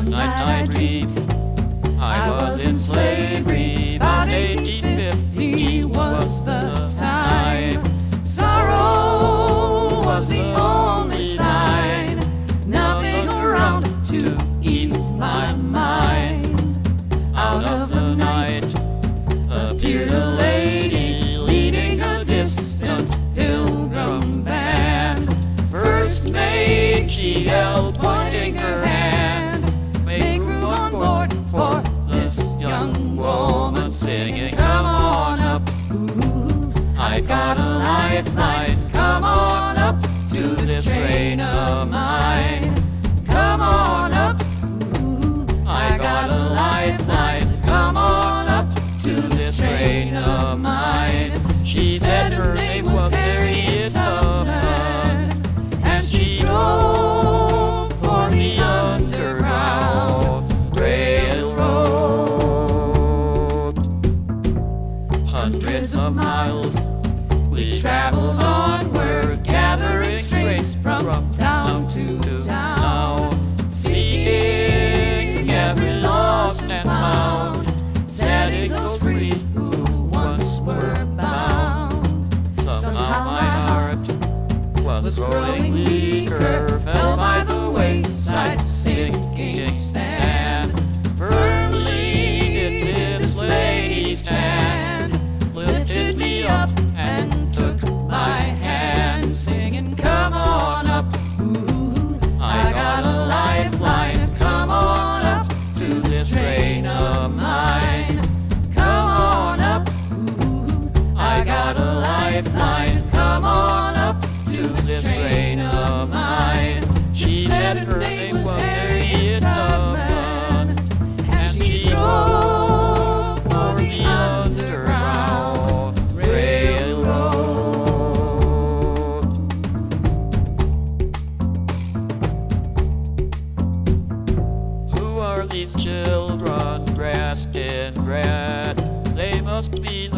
One night I dreamed I was in slavery. About 1850 was the time. Sorrow was the only sign. Nothing around to ease my mind. Out of the night appeared a lady leading a distant pilgrim band. First mate, she yelled, pointing her hand, "Make room on board for this young woman," singing, "Come on up, ooh, I got a lifeline. Come on up to this train of mine. Come on up, ooh, I got a lifeline. Come on up to this train of mine." She said her name was Harriet Tubman, and she drove for the Underground Railroad. Hundreds of miles we traveled onward, gathering strays from town to town, seeking every lost and found, setting those free who once were bound. Somehow my heart was growing weaker, fell by the wayside, sinking sand. Firmly did this lady stand, lifted me up and took my hand, singing, "Come on up, ooh, I got a lifeline. Come on up to this train of mine. Come on up, ooh, I got a lifeline. Come on up to this train of mine." She said her name was Harriet Tubman, and she drove for the Underground Railroad. Who are these children dressed in red? They must be